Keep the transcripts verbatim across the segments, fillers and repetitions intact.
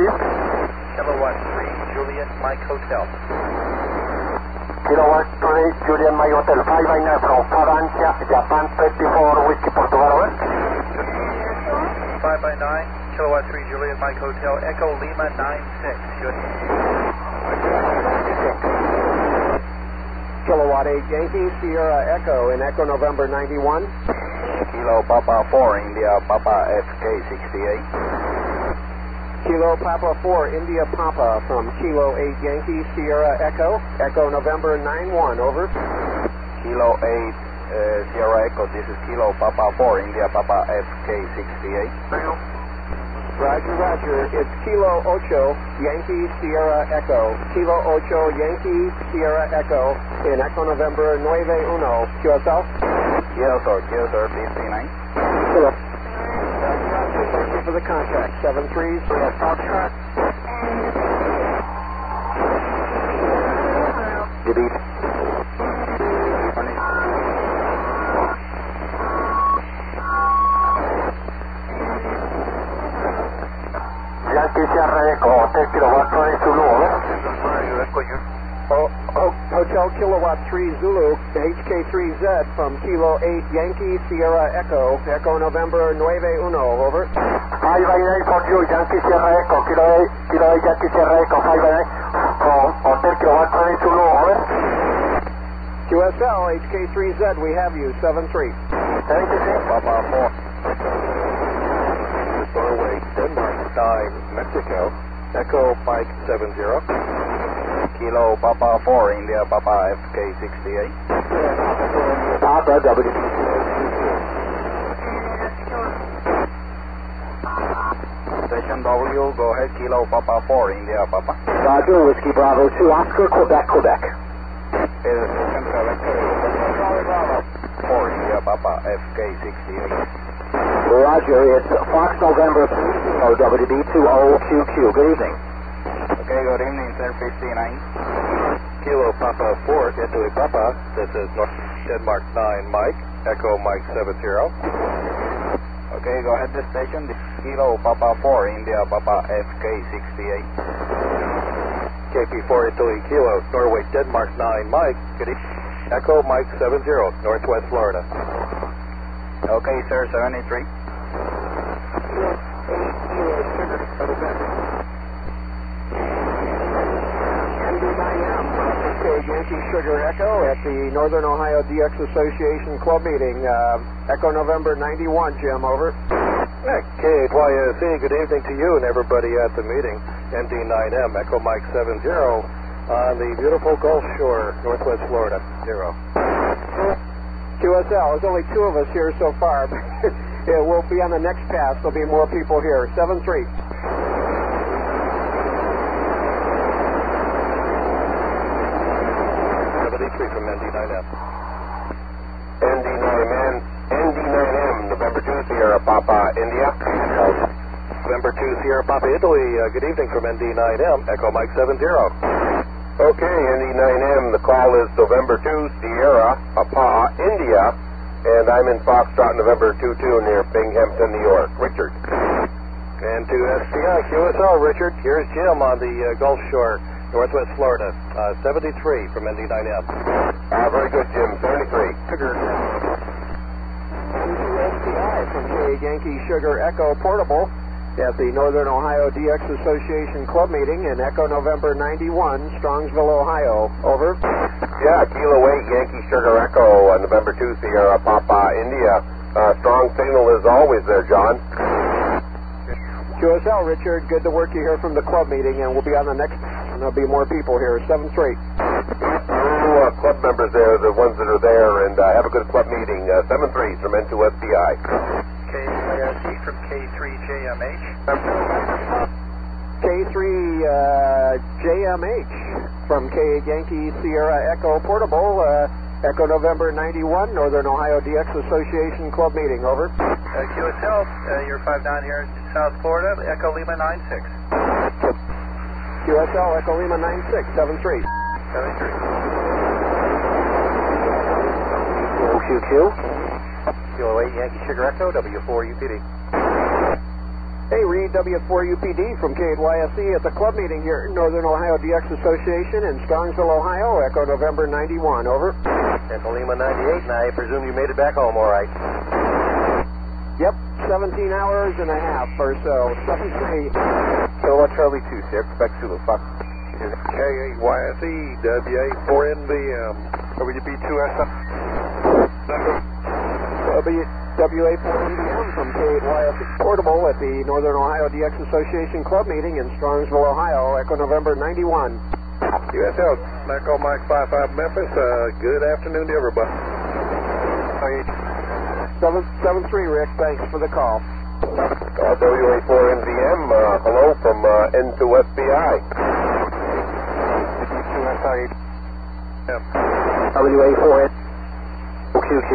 please. Kilowatt three, Juliet Mike Hotel. Kilowatt three, Juliet Mike Hotel, five by nine from Francia, Japan, thirty-four, Whiskey Portugal, over. five by nine, Kilowatt three, Juliet Mike Hotel, Echo Lima nine six. Kilowatt eight, Yankee Sierra Echo in Echo November ninety-one. Kilo Papa four, India Papa F K sixty-eight. Kilo Papa four, India Papa from Kilo eight, Yankee Sierra Echo, Echo November nine one, over. Kilo eight, uh, Sierra Echo, this is Kilo Papa four, India Papa F K sixty-eight. Roger, roger. It's Kilo Ocho, Yankee Sierra Echo. Kilo Ocho, Yankee Sierra Echo in Echo November nueve uno. Q S L? Yes, sir. Yes, sir. fifty-nine. Hello. Thank you for the contact. seven three. Foxtrot. Good evening. Yankee Sierra Echo, Hotel Kilowatt three Zulu, over. Oh, oh, Hotel Kilowatt three Zulu, H K three Z from Kilo eight, Yankee Sierra Echo, Echo November nueve uno, over. five by nine for you, Yankee Sierra Echo, Kilo eight, Kilo eight, Yankee Sierra Echo, five by nine from Hotel Kilowatt three Zulu, over. Q S L, H K three Z, we have you, seven three. Thank you, sir. Papa four. Norway, Denmark nine, Mexico, Echo Mike seven zero. Kilo Papa four, India Papa F K sixty-eight. Papa W. Station W, go ahead, Kilo Papa four, India Papa. Roger, Whiskey Bravo two, Oscar, Quebec, Quebec. Station seven four, India Papa F K sixty-eight. Roger, it's Fox November O W B two zero Q Q. Good evening. Okay, good evening, sir. fifty-nine. Kilo Papa four, Italy Papa. This is North Denmark nine, Mike, Echo Mike seven zero. Okay, go ahead, this station. This is Kilo Papa four, India Papa F K sixty-eight. K P four, Italy Kilo, Norway, Denmark nine, Mike. Good evening. Echo Mike seven zero, Northwest Florida. Okay, sir, seventy-three. Yankee Sugar Echo at the Northern Ohio D X Association Club meeting. Uh, Echo November ninety-one, Jim, over. K eight Y S E, good evening to you and everybody at the meeting. N D nine M, Echo Mike seven zero on the beautiful Gulf Shore, Northwest Florida, zero. Q S L, there's only two of us here so far. It will be on the next pass. There'll be more people here. seven three. seventy-three from N D nine M. N D nine M, N D nine M, November two, Sierra Papa, India. November two, Sierra Papa, Italy. Uh, good evening from N D nine M, Echo Mike seven zero. Okay, N D nine M, the call is November two, Sierra Papa, India, and I'm in Foxtrot, November two two near Binghamton, New York. Richard. And to S T I, Q S L, Richard. Here's Jim on the uh, Gulf Shore, Northwest Florida, uh, seventy-three from N D nine M. Uh, very good, Jim, seventy-three. Sugar. S T I from K Yankee Sugar Echo Portable at the Northern Ohio D X Association Club meeting in Echo November ninety-one, Strongsville, Ohio. Over. Yeah, Kilo eight, Yankee Sugar Echo, uh, November two, Sierra Papa, India. Uh, strong signal as always there, John. Q S L, Richard, good to work you here from the club meeting, and we'll be on the next, and there'll be more people here. seven three. New uh, club members there, the ones that are there, and uh, have a good club meeting. Uh, seven three from N two S P I. K I C from K three J M H. K three uh, J M H from K Yankee Sierra Echo Portable, uh, Echo November ninety-one, Northern Ohio D X Association Club meeting. Over. Uh, Q S L, uh, you're five nine here in South Florida, Echo Lima nine six. Q S L, Echo Lima nine six, seven three. seventy-three. O Q Q. Kilo eight, Yankee Sugar Echo, W four U P D. Hey, Reed, W four U P D from K eight Y S E at the club meeting here at Northern Ohio D X Association in Strongsville, Ohio. Echo November ninety-one, over. Echo Lima ninety-eight, and I presume you made it back home all right. Yep, seventeen hours and a half or so. seven three. Kilowatt Charlie two, sir. Expect Zulu. Fox. K eight Y S E, W eight four N B M. W B two S M. W, W eight four N B M from K eight Y S E Portable at the Northern Ohio D X Association Club meeting in Strongsville, Ohio. Echo November ninety-one. U S L, Echo Mike five five Memphis. Uh, good afternoon to everybody. seven three, Rick. Thanks for the call. Uh, W eight four N B M, uh, hello from uh, N two S B I. two S I H. W eight four N O Q Q.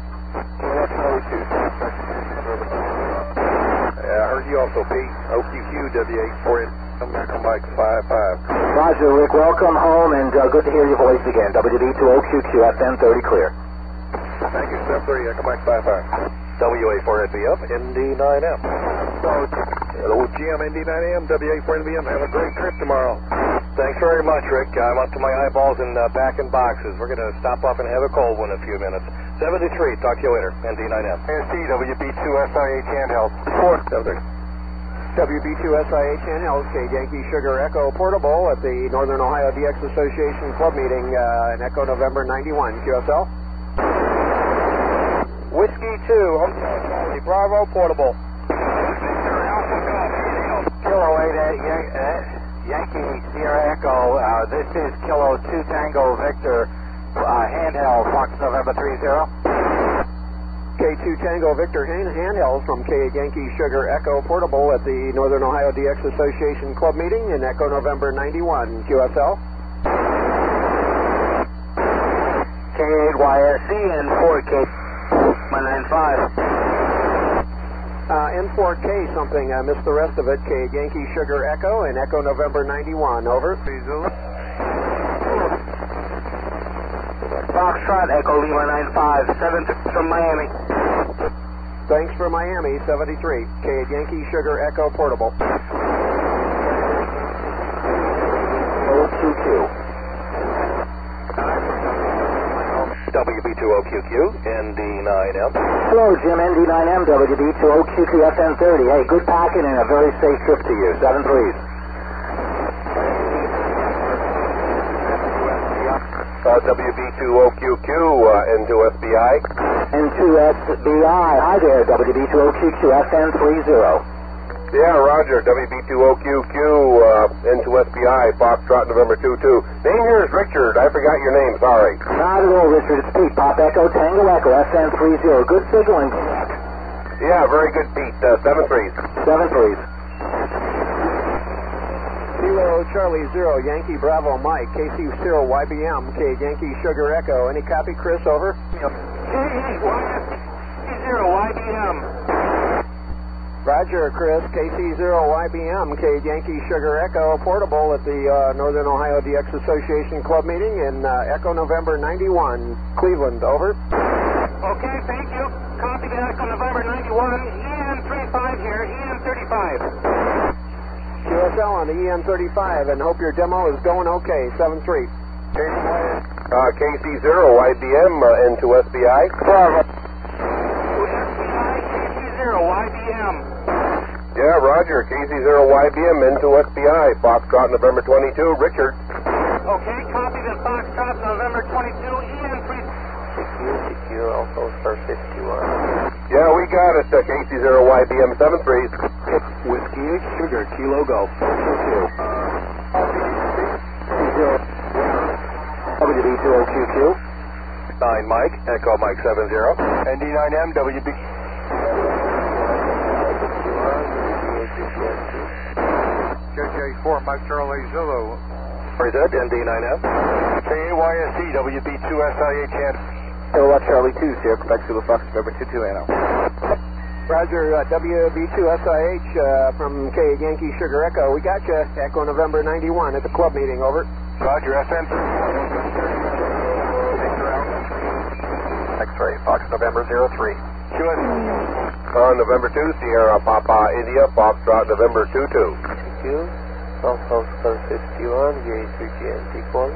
Yeah, I heard you also, Pete. O Q Q, W eight four N B M, Echo Mike five five. Roger, Rick. Welcome home, and uh, good to hear your voice again. W B two O Q Q, F N thirty clear. Thank you, seven three, Echo Mike five five. W eight four N B M, N D nine M. Hello, G M, N D nine M, W eight four N B M. Have a great trip tomorrow. Thanks very much, Rick. I'm up to my eyeballs in uh, back in boxes. We're going to stop off and have a cold one in a few minutes. seventy-three, talk to you later. N D nine M. S T, W B two S I H handheld. Four, seven three. W B two S I H handheld, K Yankee Sugar Echo Portable at the Northern Ohio D X Association Club meeting uh, in Echo November ninety-one. Q S L? Whiskey two, Bravo Portable. Kilo eight, uh, Yan- uh, Yankee Sierra Echo. Uh, this is Kilo two Tango Victor uh, handheld, Fox November three zero. K two Tango Victor hand- handheld from K Yankee Sugar Echo Portable at the Northern Ohio D X Association Club meeting in Echo November ninety-one. Q S L? K eight Y S E and four K one nine five. Uh, N four K something, I missed the rest of it. K Yankee Sugar Echo and Echo November ninety-one, over. Foxtrot Echo Lima nine five, seven from Miami. Thanks for Miami, seventy-three. K Yankee Sugar Echo Portable. O Q Q. W B two O Q Q, N D nine M. Hello, Jim, N D nine M, W B two O Q Q, F N thirty. Hey, good packing and a very safe trip to you. Seven please. Uh, W B two O Q Q, uh, N two S B I. N two S B I. Hi there, W B two O Q Q, F N three zero. Yeah, Roger, W B two O Q Q, uh, N two S B I, Foxtrot November two two. Name here is Richard. I forgot your name, sorry. Not at all, Richard. It's Pete. Pop Echo, Tango Echo, F N three zero. Good signaling. Yeah, very good, Pete. Uh, seven threes. Seven please. Kilo Charlie Zero, Yankee Bravo Mike, K C Zero Y B M, K Yankee Sugar Echo. Any copy, Chris, over? K zero Y B M. Roger, Chris. K C Zero Y B M, K Yankee Sugar Echo Portable at the uh, Northern Ohio D X Association Club meeting in uh, Echo November ninety-one, Cleveland, over. Okay, thank you. Copy the Echo November ninety-one, E N thirty-five here, E N thirty-five. Q S L on the E N thirty-five, and hope your demo is going okay, seven three. Uh, K C Zero Y B M, uh, N two S B I. Bravo. K C zero Y B M. Yeah, Roger, K C Zero Y B M, N two S B I, Foxtrot November twenty-two, Richard. Okay, copy the Foxtrot November twenty-two, E N three. Secure also star fifty-one. Yeah, we got it, uh, K C Zero Y B M, seven threes. Whiskey eight Sugar, Kilo Golf. W B two O Q Q. nine Mike, Echo Mike seven zero. N D nine M, W B. J J four, Mike Charlie Zulu. Where's that? N D nine M. K A Y S E, W B two S I H hand. Kilowatt Charlie two, Sierra Quebec Zulu Fox November two two N O. Roger, uh, W B two S I H uh, from K Yankee Sugar Echo. We got you, Echo November ninety-one at the club meeting, over. Roger, F N. X-ray, Fox November zero three. Q S. on November two, Sierra Papa India, Foxtrot November two two. Thank you. South Oscar fifty-one, V A three G N T call.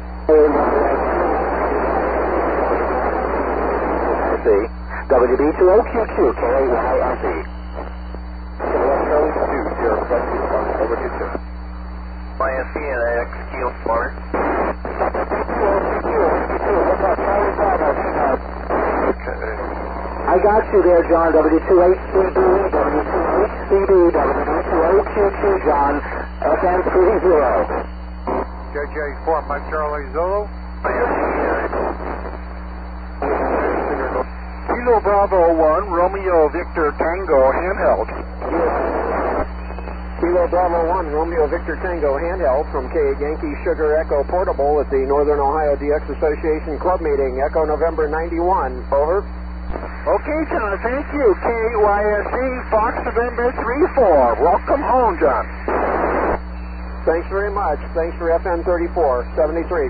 W B two O Q Q, K Y S E. Charlie two, Sierra Quebec two, Fox November two two. Y S E and X Q Florida. I got you there, John. W two H C B, W two H C B, W two O Q Q, John, F M three zero. J J four, Mike Charlie Zulu. Kilo Bravo one, Romeo Victor Tango, handheld. Kilo Bravo one, Romeo Victor Tango handheld from K Yankee Sugar Echo Portable at the Northern Ohio D X Association Club meeting, Echo November ninety-one. Over. Okay, John, thank you. K Y S E, Fox November three four. Welcome home, John. Thanks very much. Thanks for F N thirty-four, seventy-three.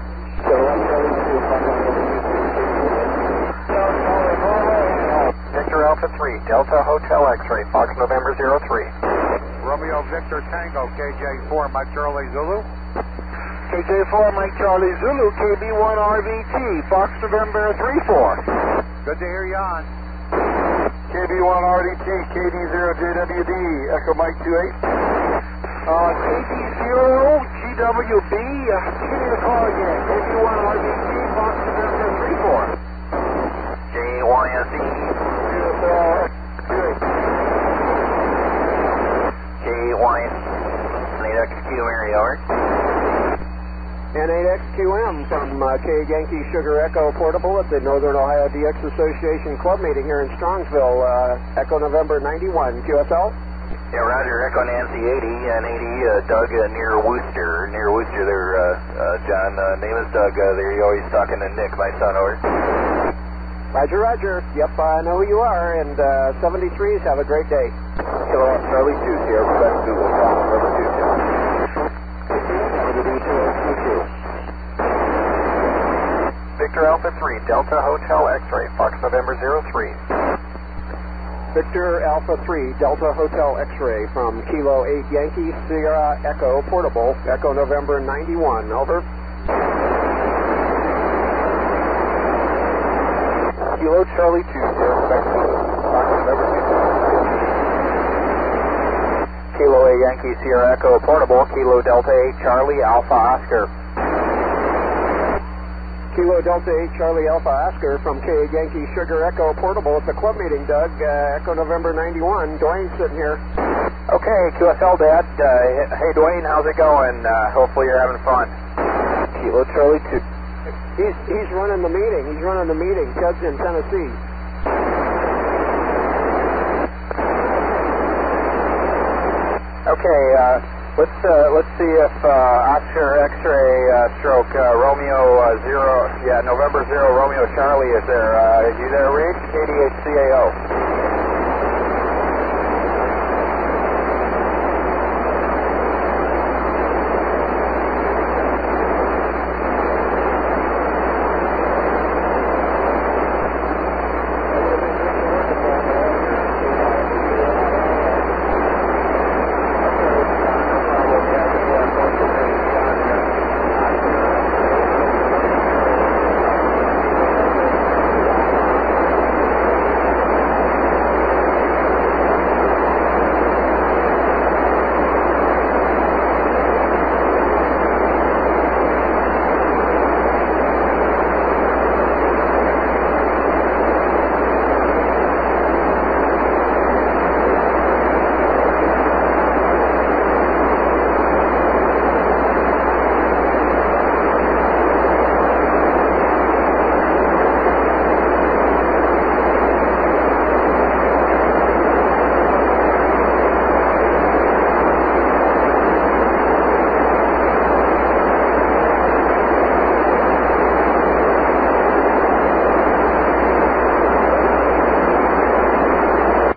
Victor Alpha three, Delta Hotel X-ray, Fox November zero three. Romeo Victor Tango, K J four, Mike Charlie Zulu. K J four, Mike Charlie Zulu, K B one R V T, Fox November three four. Good to hear you on. K B one R D T, K D zero J W D, Echo Mike two eight. Uh, K D zero G W B, uh, give me the call again. K B one R D T, Fox November three four. J Y S E. K Y eight X Q area, over. N eight X Q M from uh, K Yankee Sugar Echo Portable at the Northern Ohio D X Association Club meeting here in Strongsville, uh, Echo November ninety-one. Q S L? Yeah, Roger, Echo Nancy eighty, and eighty, uh, Doug uh, near Worcester, near Worcester there, uh, uh, John, uh, name is Doug, uh, there, you're always talking to Nick, my son, over. Roger, Roger. Yep, I know who you are, and uh, seventy-threes, have a great day. Kilo Charlie two, Sierra Quebec two, Fox November two two. Victor Alpha three, Delta Hotel X-ray, Fox November zero three. Victor Alpha three, Delta Hotel X-ray from Kilo eight Yankee Sierra Echo Portable, Echo November ninety-one. Over. Kilo Charlie two, Sierra Quebec two, Fox November two two. Kilo eight Yankee Sierra Echo Portable, Kilo Delta eight Charlie Alpha Oscar. Kilo Delta eight Charlie Alpha Oscar from K Yankee Sugar Echo Portable at the club meeting, Doug, uh, Echo November ninety-one. Dwayne sitting here. Okay, Q S L Dad. Uh, hey, Dwayne, how's it going? Uh, hopefully you're having fun. Kilo Charlie two. He's he's running the meeting. He's running the meeting. Ted's in Tennessee. Okay, uh, let's uh, let's see if uh, Oscar X-ray uh, stroke uh, Romeo uh, zero, yeah, November zero Romeo Charlie is there. Uh, you there, Reed? K D H C A O.